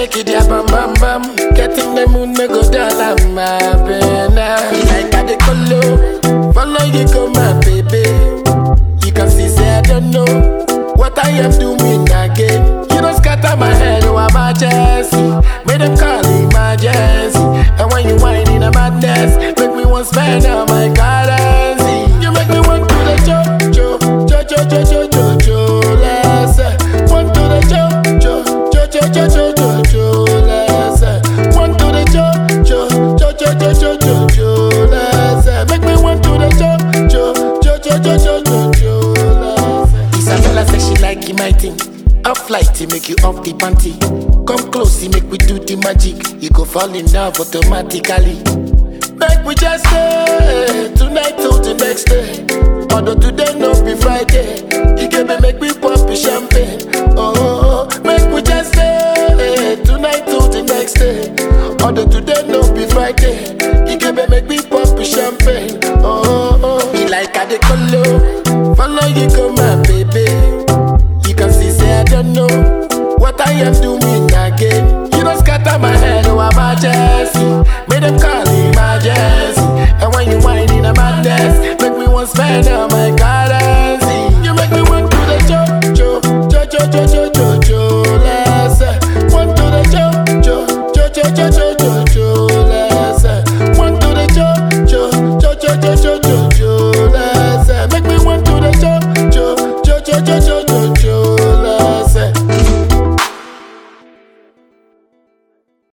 shake it, yeah, bam bam bam. Getting the moon, me go down, I'm my baby. Like I the color, follow you go, my baby. You can see, say I don't know what I am doing again. You don't scatter my head, oh emergency. Make them call emergency. And when you whine in a madness, make me want spend all my currency. You make me want to the cho cho cho cho cho cho cho cho. Let's want to the cho cho cho cho cho cho cho cho. Let's want to the cho cho cho cho cho cho cho cho. Let's make me want to the cho cho cho cho cho cho cho cho. Isabella says she like it, my thing. Off light, he make you off the panty. Come close, he make we do the magic. You go fall in love automatically. Make we just stay tonight till the next day. Although today no be Friday, he can make me pop the champagne. Oh, make we just stay tonight till the next day. Although today no be Friday, he can make me pop the champagne. Oh, be like I the color, follow you go my baby. You can see, say I don't know what I am doing again. You don't scatter my head, oh emergency. Make them call emergency. And when you whine in a madness, make me want spend all my card.